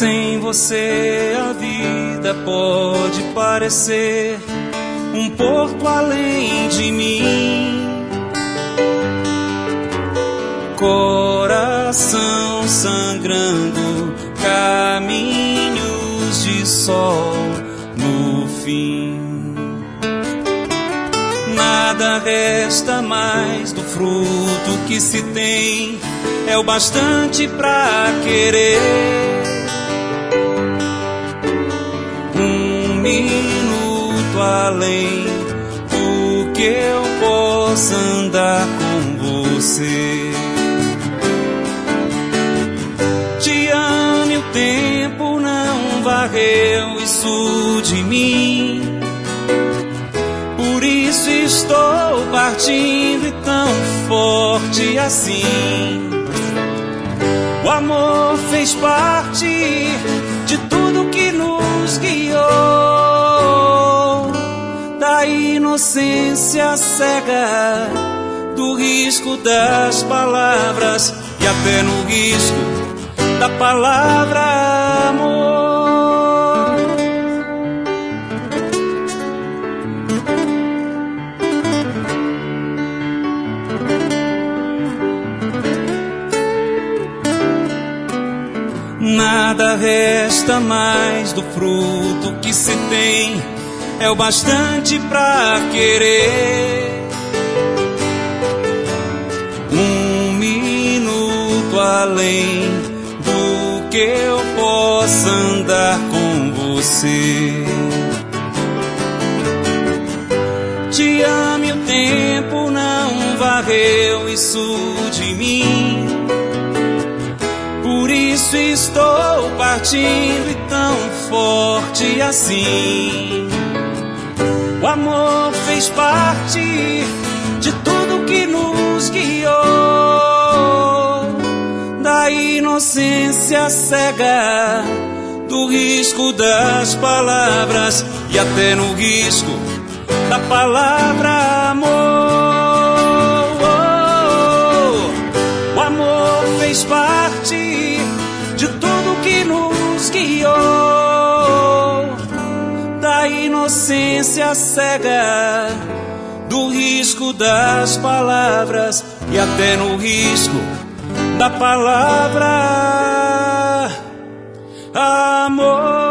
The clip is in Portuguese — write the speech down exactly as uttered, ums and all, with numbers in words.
Sem você a vida pode parecer um porto além de mim. Coração sangrando, caminhos de sol no fim. Nada resta mais do fruto que se tem, é o bastante pra querer. Um minuto além do que eu possa andar com você. Te amo e o tempo não varreu isso de mim. Por isso estou partindo e tão forte assim. O amor fez parte de tudo que nos guiou, da inocência cega, do risco das palavras e até no risco da palavra amor. Nada resta mais do fruto que se tem, é o bastante pra querer. Um minuto além do que eu possa andar com você. Te amo e o tempo não varreu isso de mim. Por isso estou partindo e tão forte assim. O amor fez parte de tudo que nos guiou, da inocência cega, do risco das palavras e até no risco da palavra amor. O amor fez parte de tudo que nos guiou, da inocência cega, do risco das palavras e até no risco da palavra amor.